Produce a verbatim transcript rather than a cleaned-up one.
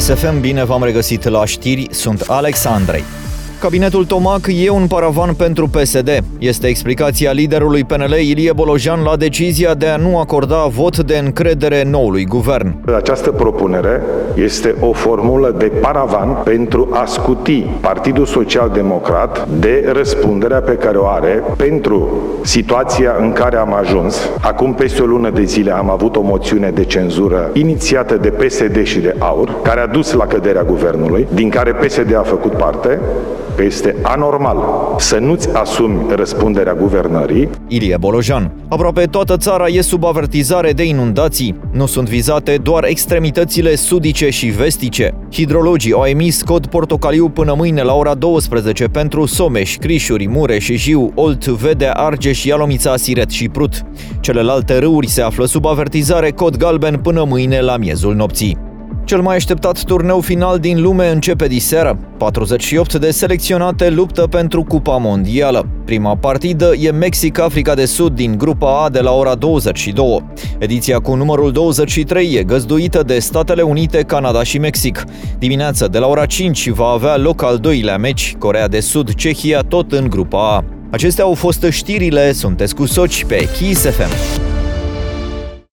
Kiss F M, bine v-am regăsit la știri, sunt Alex Andrei. Cabinetul Tomac e un paravan pentru P S D. Este explicația liderului P N L Ilie Bolojan la decizia de a nu acorda vot de încredere noului guvern. Această propunere este o formulă de paravan pentru a scuti Partidul Social Democrat de răspunderea pe care o are pentru situația în care am ajuns. Acum peste o lună de zile am avut o moțiune de cenzură inițiată de P S D și de AUR, care a dus la căderea guvernului, din care P S D a făcut parte. Că este anormal să nu-ți asumi răspunderea guvernării. Ilie Bolojan. Aproape toată țara e sub avertizare de inundații. Nu sunt vizate doar extremitățile sudice și vestice. Hidrologii au emis cod portocaliu până mâine la ora douăsprezece pentru Someș, Crișuri, Mureș, Jiu, Olt, Vedea, Argeș, Ialomița, Siret și Prut. Celelalte râuri se află sub avertizare cod galben până mâine la miezul nopții. Cel mai așteptat turneu final din lume începe diseară. patruzeci și opt de selecționate luptă pentru Cupa Mondială. Prima partidă e Mexic-Africa de Sud din grupa A de la ora douăzeci și două. Ediția cu numărul douăzeci și trei e găzduită de Statele Unite, Canada și Mexic. Dimineața de la ora cinci va avea loc al doilea meci, Coreea de Sud-Cehia, tot în grupa A. Acestea au fost știrile, sunteți cu Soci pe Kiss F M.